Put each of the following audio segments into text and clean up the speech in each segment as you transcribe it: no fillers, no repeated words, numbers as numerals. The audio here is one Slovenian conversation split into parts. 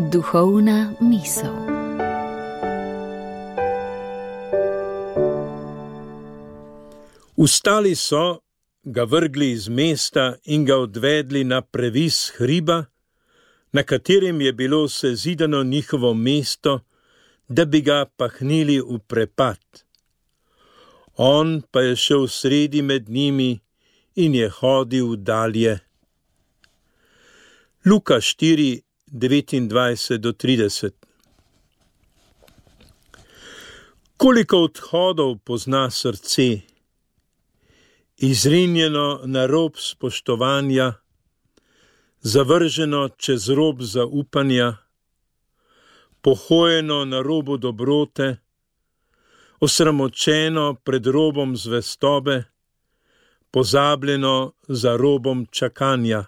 Duhovna misel. Vstali so, ga vrgli iz mesta in ga odvedli na previs hriba, na katerem je bilo sezidano njihovo mesto, da bi ga pahnili v prepad. On pa je šel sredi med njimi in je hodil dalje. Luka 4, 29-30. Koliko odhodov pozna srce, izrinjeno na rob spoštovanja, zavrženo čez rob zaupanja, pohojeno na robu dobrote, osramočeno pred robom zvestobe, pozabljeno za robom čakanja.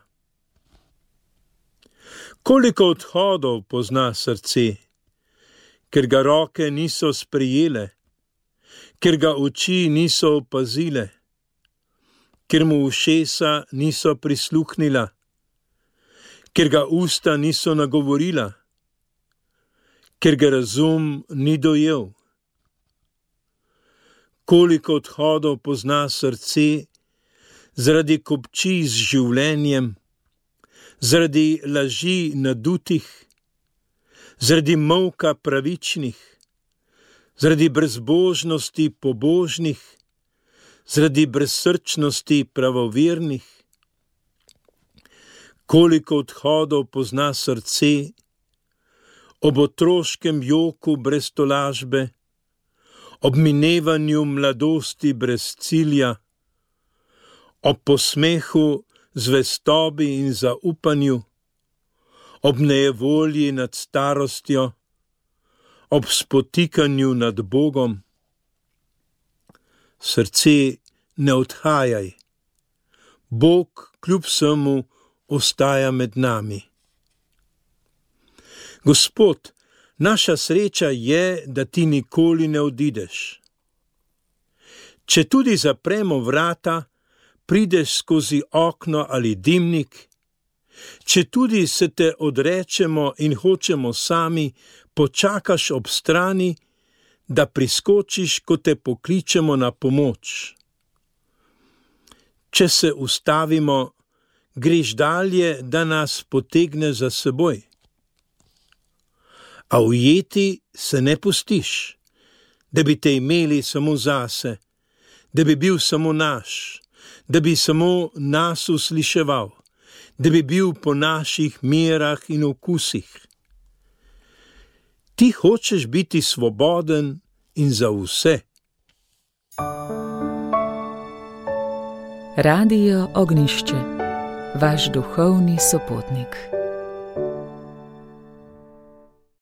Koliko odhodov pozna srce, ker ga roke niso sprejele, ker ga oči niso opazile, ker mu ušesa niso prisluhnila, ker ga usta niso nagovorila, ker ga razum ni dojel. Koliko odhodov pozna srce zaradi kopčij z življenjem, zaradi laži nadutih, zaradi molka pravičnih, zaradi brezbožnosti pobožnih, zaradi brezsrčnosti pravovernih. Koliko odhodov pozna srce ob otroškem joku brez tolažbe, ob minevanju mladosti brez cilja, ob posmehu zvestobi in zaupanju, ob nejevolji nad starostjo, ob spotikanju nad Bogom. Srce, ne odhajaj. Bog kljub vsemu ostaja med nami. Gospod, naša sreča je, da ti nikoli ne odideš. Če tudi zapremo vrata, prideš skozi okno ali dimnik, če tudi se te odrečemo in hočemo sami, počakaš ob strani, da priskočiš, ko te pokličemo na pomoč. Če se ustavimo, greš dalje, da nas potegne za seboj. A ujeti se ne pustiš, da bi te imeli samo zase, da bi bil samo naš, da bi samo nas usliševal, da bi bil po naših merah in okusih. Ti hočeš biti svoboden in za vse. Radio Ognjišče, vaš duhovni sopotnik.